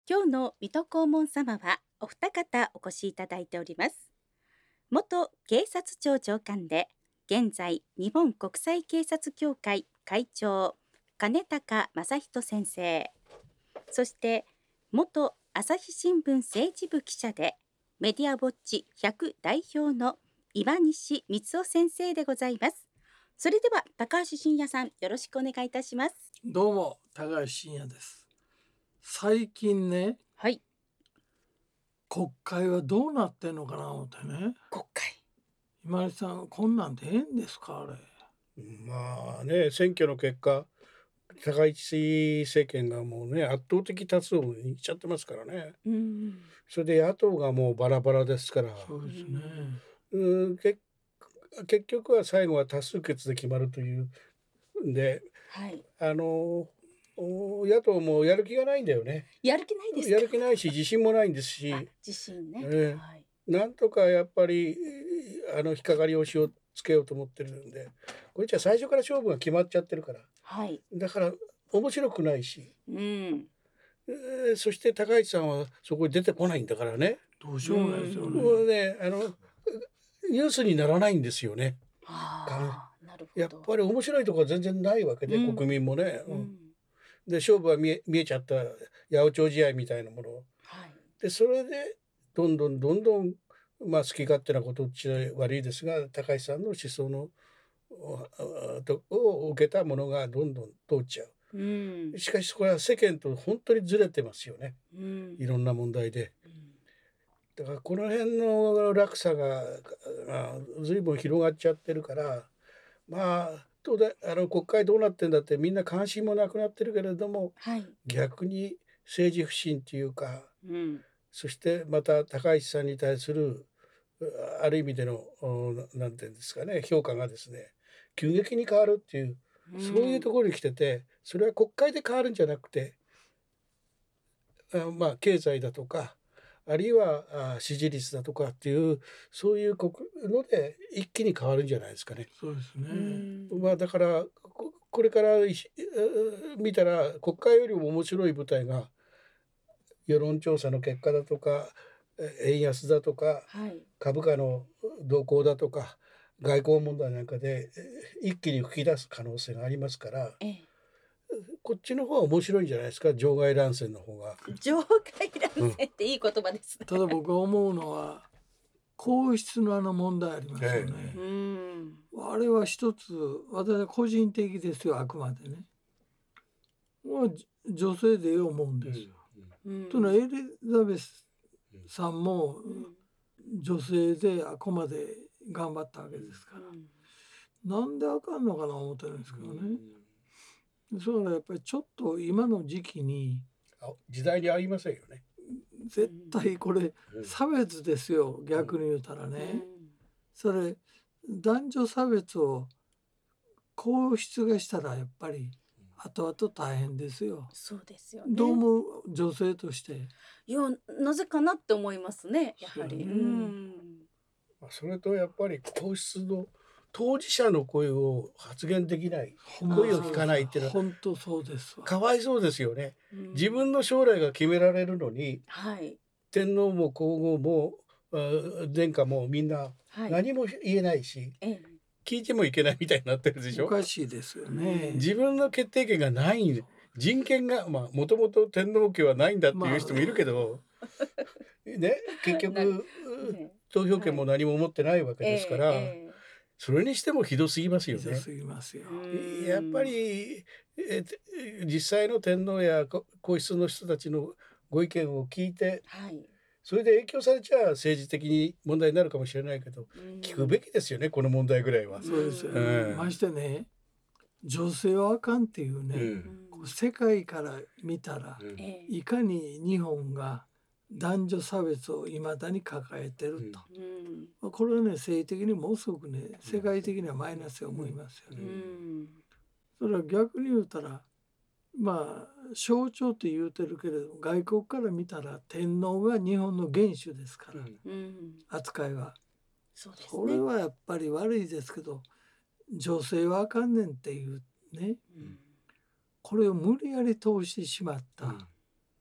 今日の水戸黄門様はお二方お越しいただいております。元警察庁長官で現在日本国際警察協会会長金高正人先生、そして元朝日新聞政治部記者でメディアウォッチ100代表の岩西光雄先生でございます。それでは高橋真也さん、よろしくお願いいたします。 どうも高橋真也です。最近ね、 はい、 国会はどうなってんのかな思ってね。 国会今井さん、こんなんでええんですかあれ。 まあね、選挙の結果、高市政権がもうね、圧倒的多数を握っちゃってますからね。それで野党がもうバラバラですから、 そうですね。 結局は最後は多数決で決まるというんで、 はい、 野党もやる気がないんだよね。 やる気ないですか。 やる気ないし、自信もないんですし、 自信ね、はい、 なんとかやっぱり引っかかりをつけようと思ってるんで、これじゃ最初から勝負が決まっちゃってるから、 はい、 だから面白くないし、そして高市さんはそこに出てこないんだからね。 どうしようもないですよね。 もうね、ニュースにならないんですよね。 なるほど。 やっぱり面白いところは全然ないわけで、国民もね。で勝負は見えちゃった八百長試合みたいなもの、でそれでどんどん好き勝手なことっちゃ悪いですが、高市さんの思想のを受けたものがどんどん通っちゃう。しかしこれは世間と本当にずれてますよね、いろんな問題で。だからこの辺の落差が随分広がっちゃってるから、国会どうなってんだってみんな関心もなくなってるけれども、逆に政治不信っていうか、そしてまた高市さんに対するある意味でのなんていうんですかね、評価がですね急激に変わるっていう、そういうところに来てて、それは国会で変わるんじゃなくて、経済だとかあるいは支持率だとかっていう、そういうので一気に変わるんじゃないですかね。 そうですね。 だからこれから見たら国会よりも面白い舞台が世論調査の結果だとか円安だとか、株価の動向だとか外交問題なんかで一気に吹き出す可能性がありますから、こっちの方は面白いんじゃないですか、場外乱戦の方が。 場外乱戦っていい言葉ですね。 ただ僕が思うのは皇室の問題ありますよね。あれは一つ、私は個人的ですよ、あくまでね。女性で思うんですよ。というのはエリザベスさんも女性であくまで頑張ったわけですから、なんであかんのかな思ってるんですけどね。それはやっぱりちょっと今の時期に時代に合いませんよね。 絶対これ差別ですよ、逆に言うたらね。それ男女差別を皇室がしたらやっぱり後々大変ですよ。 そうですよね。 どうも女性として。 いや、なぜかなって思いますね、やはり。 それとやっぱり皇室の当事者の声を発言できない、声を聞かないっていうのは本当そうですわ。 かわいそうですよね。自分の将来が決められるのに、天皇も皇后も殿下もみんな何も言えないし、聞いてもいけないみたいになってるでしょ。 おかしいですよね。 自分の決定権がない、人権がもともと天皇家はないんだっていう人もいるけど、ね、結局投票権も何も持ってないわけですから、それにしてもひどすぎますよね。 ひどすぎますよ。 やっぱり実際の天皇や皇室の人たちのご意見を聞いて、それで影響されちゃ政治的に問題になるかもしれないけど、聞くべきですよね、この問題ぐらいは。 そうですよね。ましてね、女性はあかんっていうね、世界から見たら、いかに日本が男女差別をいまだに抱えてると、これはね政治的にものすごくね世界的にはマイナスに思いますよね。それは逆に言うたら象徴って言うてるけれども、外国から見たら天皇が日本の元首ですから、扱いはそれはやっぱり悪いですけど、女性はあかんねんっていうね、これを無理やり通してしまった、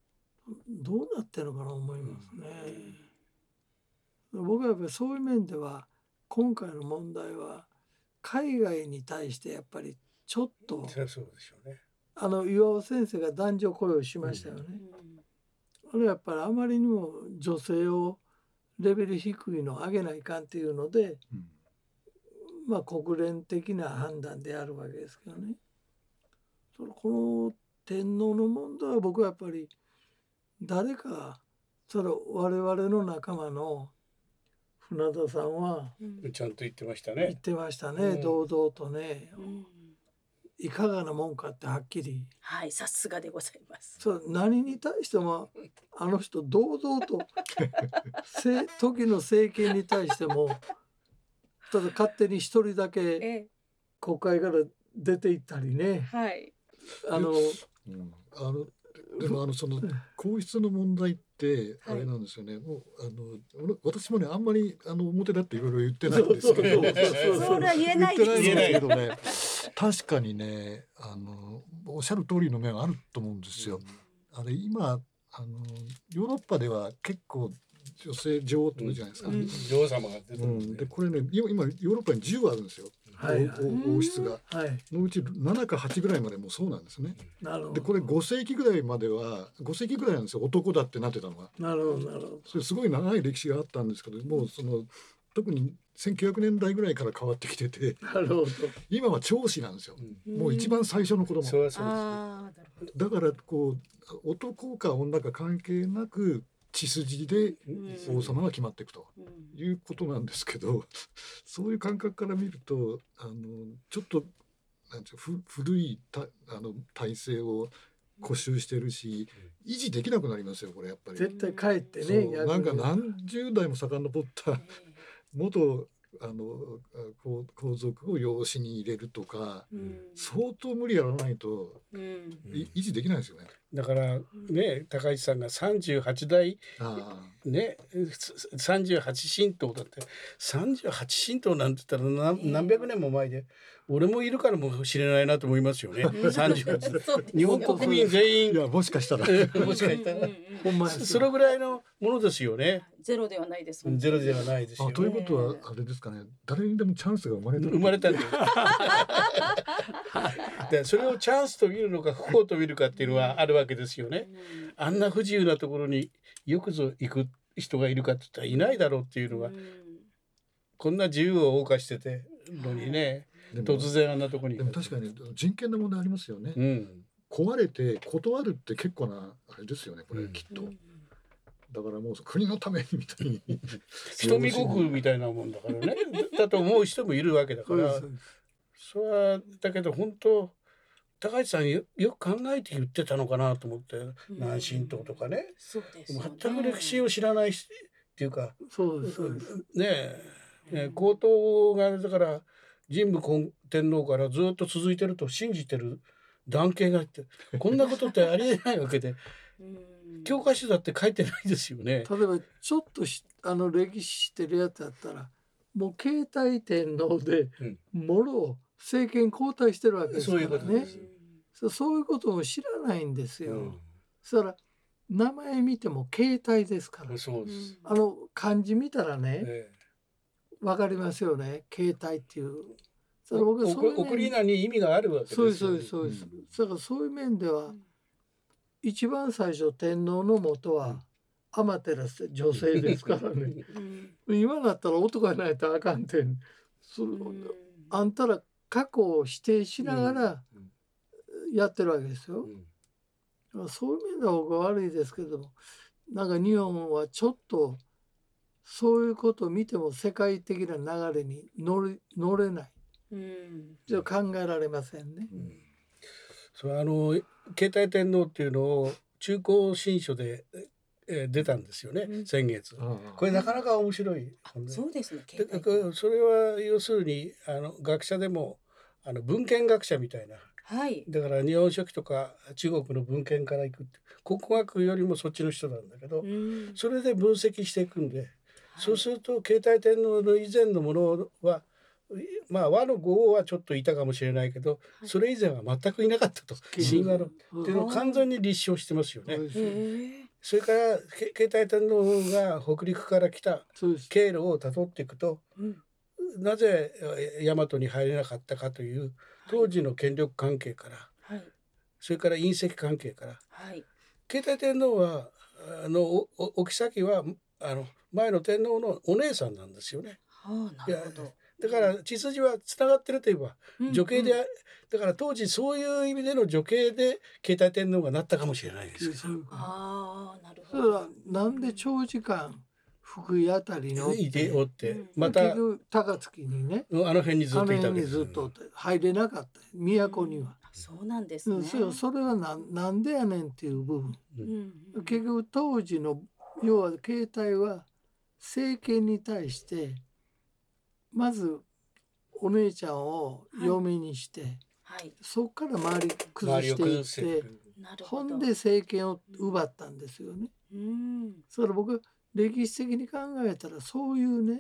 どうなってるのかな思いますね。僕はやっぱりそういう面では今回の問題は海外に対してやっぱりちょっとそうでしょうね。 岩尾先生が男女雇用しましたよね。あれはやっぱりあまりにも女性をレベル低いのを上げないかんっていうので、まあ国連的な判断であるわけですけどね。この天皇の問題は僕はやっぱり誰か我々の仲間の船田さんはちゃんと言ってましたね。 言ってましたね、堂々とね、いかがなもんかってはっきり。 はい、さすがでございます。 何に対してもあの人堂々と時の政権に対してもただ勝手に一人だけ国会から出ていったりね。 はい。 でもその皇室の問題ってあれなんですよね。もう私もねあんまり表だっていろいろ言ってないんですけど、 それは言えないですよね。確かにねおっしゃる通りの面あると思うんですよ。今ヨーロッパでは結構女性女王って言うじゃないですか。 女王様が出てる。 でこれね今ヨーロッパに10あるんですよ。王室が、のうち7か8ぐらいまでもそうなんですね。でこれ5世紀ぐらいまでは5世紀ぐらいなんですよ、男だってなってたのが。 なるほどなるほど。 それすごい長い歴史があったんですけども、特に1900年代ぐらいから変わってきてて、 なるほど。 今は長子なんですよ、もう一番最初の子供。 そうです。 だから男か女か関係なく血筋で王様が決まっていくということなんですけど、そういう感覚から見るとちょっとなんていう古い体制を固執してるし、維持できなくなりますよこれやっぱり。 絶対帰ってね。 なんか何十代も遡った元皇族を養子に入れるとか、相当無理やらないと維持できないですよね。 だからね、高市さんが38代ね、38神道だって、38神道なんて言ったら何百年も前で、俺もいるからもしれないなと思いますよね。38日本国民全員、 いやもしかしたらもしかしたらそれぐらいのものですよね。 ゼロではないです。 ゼロではないですよ。 ということはあれですかね、誰にでもチャンスが生まれたんです。でそれをチャンスと見るのか不幸と見るかっていうのはあるわけですよね。あんな不自由なところによくぞ行く人がいるかって言ったらいないだろうっていうのは、こんな自由を謳歌しててのにね、突然あんなところに。 でも確かに人権の問題ありますよね。壊れて断るって結構なあれですよねこれ、きっと。だからもう国のためにみたいに人見国みたいなもんだからねだと思う人もいるわけだから、それはだけど本当高市さん よく考えて言ってたのかなと思って、南神道とかね、全く歴史を知らないっていうか、皇統がだから神武天皇からずっと続いてると信じてる男系があって、こんなことってありえないわけで教科書だって書いてないですよね。 例えばちょっと歴史知ってるやつだったらもう携帯天皇でもろ政権交代してるわけですからね。そういうことを知らないんですよ。そしたら名前見ても携帯ですから。 そうです。 漢字見たらね、わかりますよね、携帯っていう。 送り名に意味があるわけですよね。 そうです。だからそういう面では一番最初天皇の元は天照女性ですからね。今だったら男がないとあかんってあんたら過去を否定しながらやってるわけですよ。そういう面では僕は悪いですけども、なんか日本はちょっとそういうことを見ても世界的な流れに乗れない。じゃ考えられませんね。 携帯天皇っていうのを中高新書で出たんですよね、先月。これなかなか面白い。 そうですね。 それは要するに学者でも文献学者みたいな。だから日本書紀とか中国の文献からいくって国語学よりもそっちの人なんだけど、それで分析していくんで、そうすると携帯天皇の以前のものは和の5王はちょっといたかもしれないけど、それ以前は全くいなかったと、神話のっていうのを完全に立証してますよね。 それから携帯天皇が北陸から来た経路をたどっていくと、なぜ大和に入れなかったかという当時の権力関係から、はい、それから隕石関係から、はい、携帯天皇はお妃は前の天皇のお姉さんなんですよね。なるほど。だから血筋はつながってるといえば女系で、だから当時そういう意味での女系で携帯天皇がなったかもしれないですけど。 ああ、なるほど。なんで長時間福井あたりにおってまた結局高槻にね、 あの辺にずっといたわけですよね。入れなかった都には。 そうなんですね。 それはなんでやねんっていう部分。結局当時の要は携帯は政権に対してまずお姉ちゃんを嫁にして、はい、そこから周り崩していって、ほんで政権を奪ったんですよね。それ僕歴史的に考えたらそういうね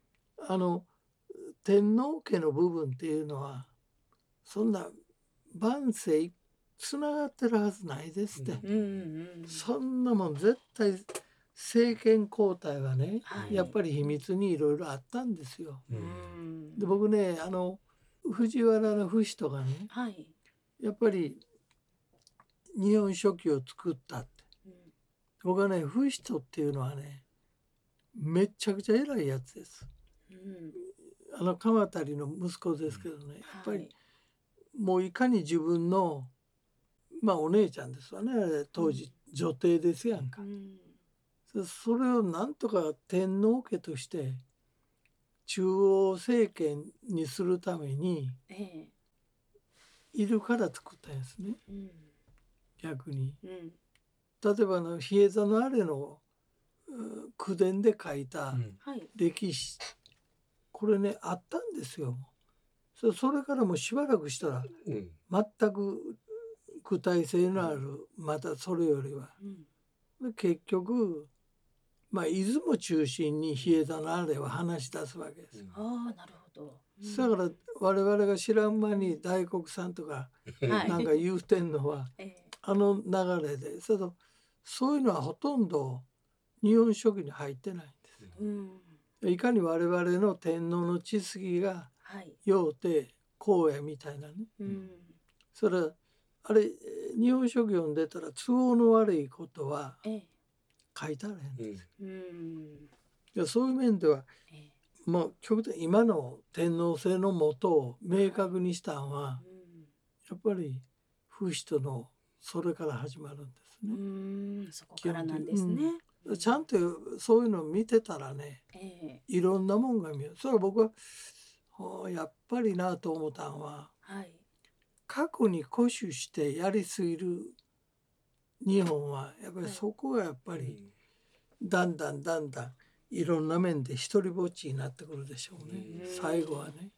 天皇家の部分っていうのはそんな万世つながってるはずないですって、そんなもん絶対政権交代はね、はい、やっぱり秘密にいろいろあったんですよ。で僕ね藤原の不死とかね、はい、やっぱり日本書紀を作ったって、僕はね不死っていうのはねめちゃくちゃ偉いやつです。鎌足の息子ですけどね、やっぱり、はい、もういかに自分のお姉ちゃんですわね、当時女帝ですやんか。それをなんとか天皇家として中央政権にするためにいるから作ったんですね、逆に。例えば比叡座のあれの口伝で書いた歴史、これねあったんですよ。それからもしばらくしたら全く具体性のある、またそれよりは、結局出雲中心に比叡座のあれは話し出すわけです。 ああ、なるほど。 だから我々が知らん間に大黒さんとかなんか言うてんのはあの流れで、そういうのはほとんど日本書紀に入ってないんです。いかに我々の天皇の血筋が要て荒野みたいなね、それあれ日本書紀読んでたら都合の悪いことは書いてあるんです。いやそういう面では、もう極端今の天皇制のもとを明確にしたのは、やっぱり不死とのそれから始まるんですね。 そこからなんですね。 ちゃんとそういうのを見てたらね、いろんなもんが見える。それは僕はやっぱりなと思ったのは、過去に固守してやりすぎる日本はやっぱりそこがやっぱりだんだんいろんな面で一人ぼっちになってくるでしょうね、最後はね。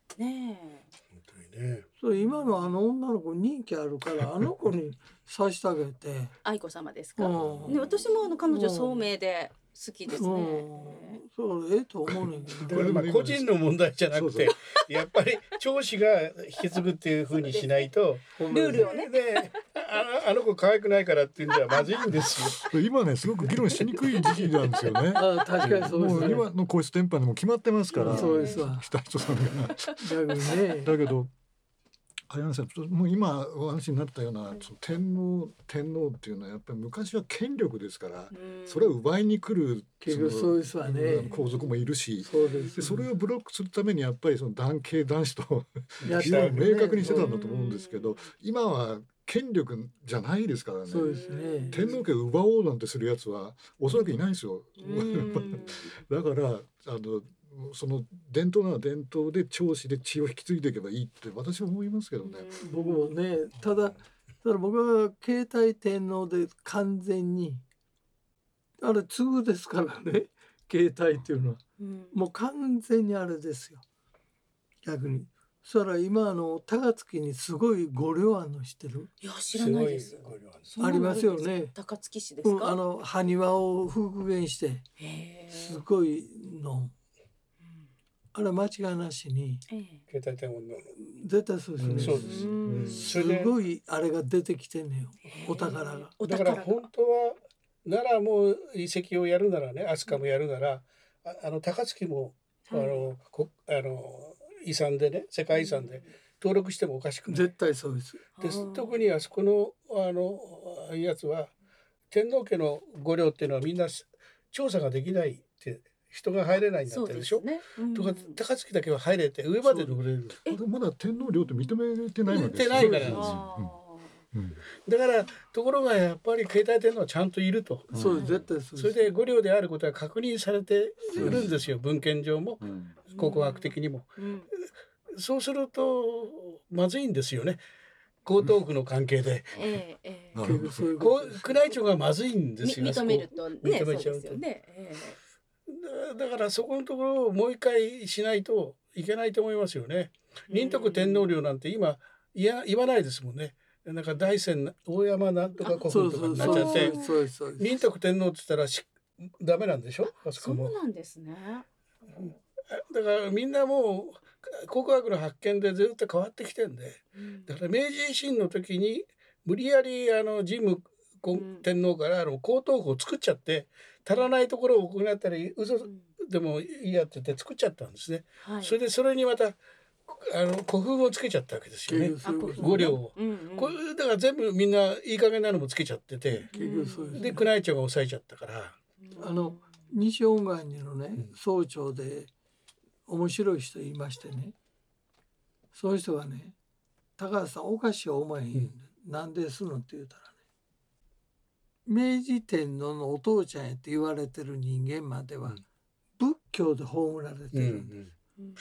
そう今の女の子人気あるから子に差し上げて愛子様ですか、ね、私も彼女聡明で好きですね。 そうと思うねんけど、 個人の問題じゃなくてやっぱり長子が引き継ぐっていう風にしないとルールをねあの子可愛くないからっていうんじゃまずいんですよ。今ねすごく議論しにくい時期なんですよね。 確かにそうですね。 もう今の皇室典範でも決まってますから。 そうですわ。 北人さんがだけどもう今お話になったような天皇っていうのはやっぱり昔は権力ですから、それを奪いに来る皇族もいるし、それをブロックするためにやっぱりその男系男子と明確にしてたんだと思うんですけど、今は権力じゃないですからね。天皇家を奪おうなんてするやつはおそらくいないんですよ。だからその伝統なら伝統で長子で血を引き継いでいけばいいって私は思いますけどね。 僕もね、ただ僕は携帯天皇で完全にあれ継ぐですからね、携帯っていうのは、もう完全にあれですよ。逆にそしたら今高槻にすごい御陵庵の知ってる？ いや知らないです。 ありますよね。 高槻市ですか？ 埴輪を復元してすごいの。あれ間違いなしに携帯天皇の絶対そうですね。そうです。すごいあれが出てきてんねよ、お宝が。 だから本当は奈良も遺跡をやるならね、飛鳥もやるなら、高槻も遺産でね、世界遺産で登録してもおかしくない。 絶対そうです。 特にあそこのやつは天皇家の御陵っていうのはみんな調査ができないって人が入れないんだってでしょ。とか高槻だけは入れて上まで登れる。 まだ天皇陵って認めてないわけですよ。認めてないからなんですよ。だからところがやっぱり携帯天皇はちゃんといると。 そう絶対そうです。 それで御陵であることは確認されているんですよ。文献上も考古学的にも。そうするとまずいんですよね。江東区の関係で、宮内庁がまずいんですよ。 認めるとね、 認めちゃうと。だからそこのところをもう一回しないといけないと思いますよね。仁徳天皇陵なんて今言わないですもんね。なんか大山大山なんとか古墳とかになっちゃって、仁徳天皇って言ったらダメなんでしょ。 そうなんですね。 だからみんなもう考古学の発見でずっと変わってきてんで、だから明治維新の時に無理やり神武天皇から江東区を作っちゃって、足らないところを行ったり嘘でもいいやって言って作っちゃったんですね。それでそれにまた古墳をつけちゃったわけですよね。御陵を、これだから全部みんないい加減なのもつけちゃってて、で宮内庁が抑えちゃったから。 西恩願寺のね総長で面白い人いましてね、そういう人がね、高橋さんおかしいお前なんですのって言うたらね、明治天皇のお父ちゃんやって言われてる人間までは仏教で葬られてるんです。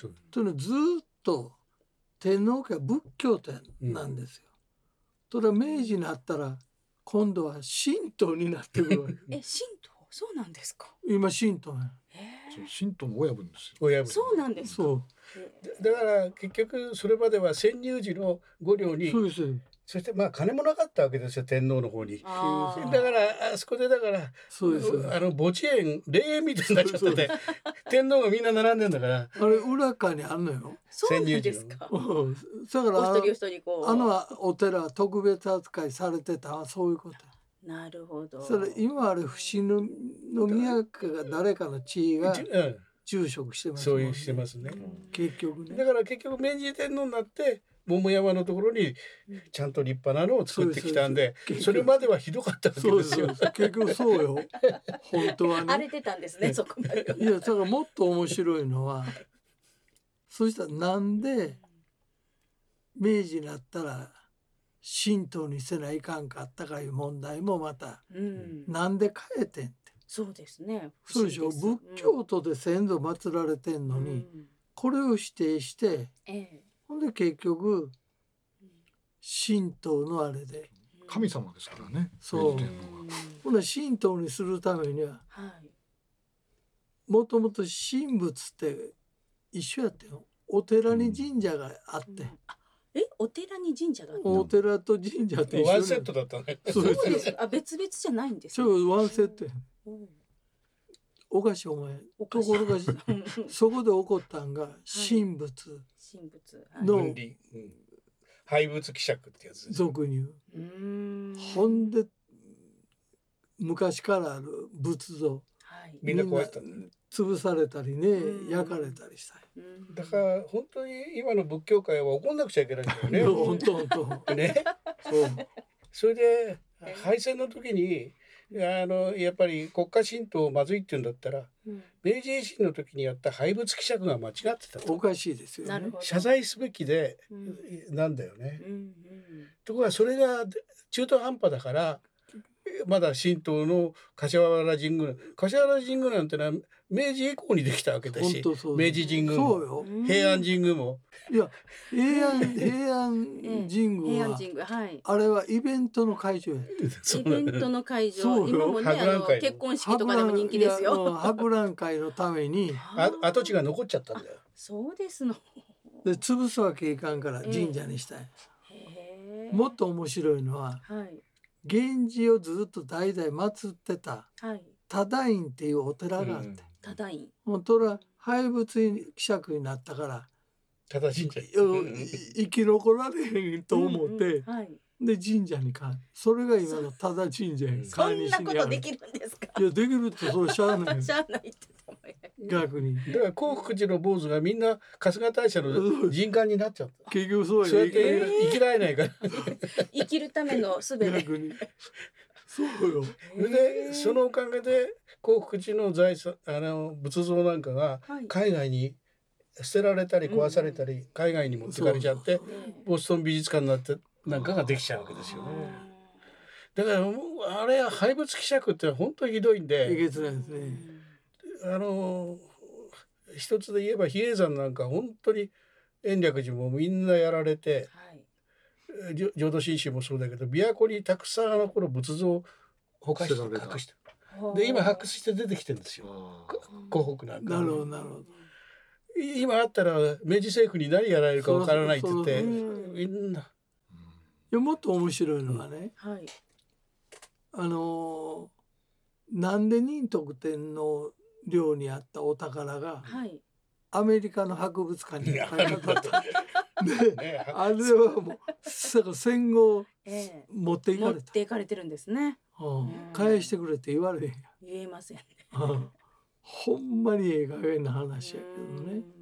というのはずっと天皇家は仏教徒なんですよ。それは明治になったら今度は神道になってくるわけ。 神道、そうなんですか。 今神道や。 神道の親分ですよ。 親分。そうなんですか。 だから結局それまでは潜入時の御陵に、そしてまあ金もなかったわけですよ、天皇の方に。だからあそこでだから墓地園霊園みたいになっちゃってて、天皇がみんな並んでんだから。 あれ裏側にあんのよ。 そうなんですか。 だからお寺特別扱いされてたそういうこと。 なるほど。 それ今あれ伏見宮家が誰かの地位が住職してますもんね。 そういうしてますね。 結局ね。 だから結局明治天皇になって桃山のところにちゃんと立派なのを作ってきたんで、それまではひどかったわけですよ。 結局そうよ。本当はね。 荒れてたんですね、そこまで。 いやだからもっと面白いのは、そしたらなんで明治になったら神道にせないかんかったかいう問題もまた、なんで変えてんって。 そうですね。 そうでしょ。仏教徒で先祖祀られてんのに、これを否定して、ほんで結局神道のあれで神様ですからね。 そう。ほんで神道にするためには、もともと神仏って一緒やったよ。お寺に神社があって。 お寺に神社があった。 お寺と神社って一緒。 ワンセットだったね。 そうです。別々じゃないんですよ。そうワンセットや。おかしいお前。ところがそこで起こったんが神仏の廃仏希釈ってやつ。 俗に言う。ほんで昔からある仏像、 みんな壊したんだ。 潰されたりね、焼かれたりした。 だから本当に今の仏教界は怒んなくちゃいけないんだよね。 本当。 ね。それで敗戦の時にやっぱり国家神道まずいって言うんだったら、明治維新の時にやった廃仏希釈が間違ってたと。 おかしいですよね。 謝罪すべきでなんだよね。ところがそれが中途半端だから。まだ神道の柏原神宮なんてのは明治以降にできたわけだし、明治神宮も平安神宮も。 いや平安神宮はあれはイベントの会場や。 イベントの会場、今もね結婚式とかでも人気ですよ。 博覧会のために跡地が残っちゃったんだよ。 そうですの。 で潰すわけいかんから神社にしたい。もっと面白いのは。源氏をずっと代々祀ってた多田院っていうお寺があって、 多田院本当は廃仏希釈になったから正しいんじゃ生き残られへんと思って、 で神社にかそれが今の多田神社にそんなことできるんですか。 いやできるってそれしゃあないしゃあないって逆にだから興福寺の坊主がみんな春日大社の人間になっちゃった。 結局そうやそうやって生きられないから生きるための術で逆にそうよ。 でそのおかげで興福寺の財産仏像なんかが海外に捨てられたり壊されたり、海外に持ってかれちゃってボストン美術館になってなんかができちゃうわけですよね。だからもうあれは廃仏希釈って本当にひどいんで、 えげつないですね。 一つで言えば比叡山なんか本当に延暦寺もみんなやられて、浄土真宗もそうだけど琵琶湖にたくさん頃仏像をほかして隠してで今発掘して出てきてるんですよ、湖北なんか。 なるほどなるほど。 今あったら明治政府に何やられるかわからないって言ってみんな。 いやもっと面白いのはね、なんで仁徳天皇陵にあったお宝が、アメリカの博物館に入らなかったで、あれはもう戦後持っていかれた。 持っていかれてるんですね。 返してくれって言われへんや。 言えませんね。 ほんまにええ加減な話やけどね。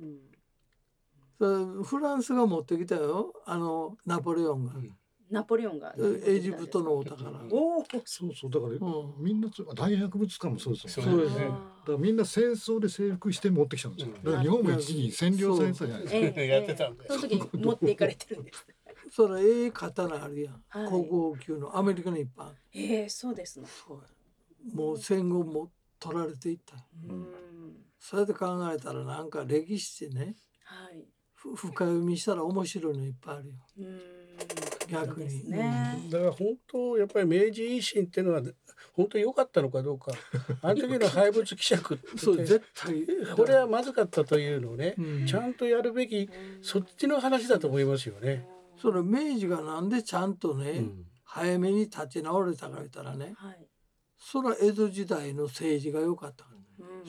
フランスが持ってきたよ、ナポレオンが。 ナポレオンがエジプトのお宝。 そうそうだからみんな大博物館もそうですよね。 そうですね。 だからみんな戦争で征服して持ってきたんですよ。だから日本も一時に占領されてたじゃないですか。 やってたんで。 その時に持っていかれてるんです。 それええ刀あるやん。国宝級のアメリカの一般。 そうですの。 もう戦後も取られていった。そうやって考えたらなんか歴史ってね、深読みしたら面白いのいっぱいあるよ。逆に。 だから本当やっぱり明治維新っていうのは本当に良かったのかどうか。あの時の廃仏希釈って絶対これはまずかったというのをね、ちゃんとやるべきそっちの話だと思いますよね。 それ明治がなんでちゃんとね、早めに立ち直れたか言ったらね、それは江戸時代の政治が良かったから、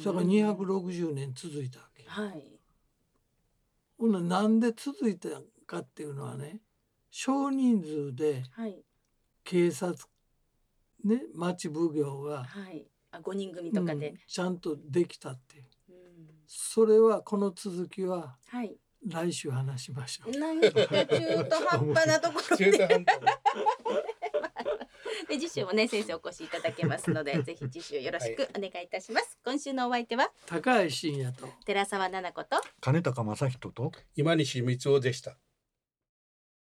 それが260年続いたわけ。ほんななんで続いたかっていうのはね、少人数で警察ね、町奉行が 5人組とかでちゃんとできたっていう。それはこの続きは来週話しましょう。 なんか中途半端なところでで次週もね先生お越しいただけますのでぜひ次週よろしくお願いいたします。今週のお相手は高橋真也と寺澤奈々子と金高正人と今西光雄でした。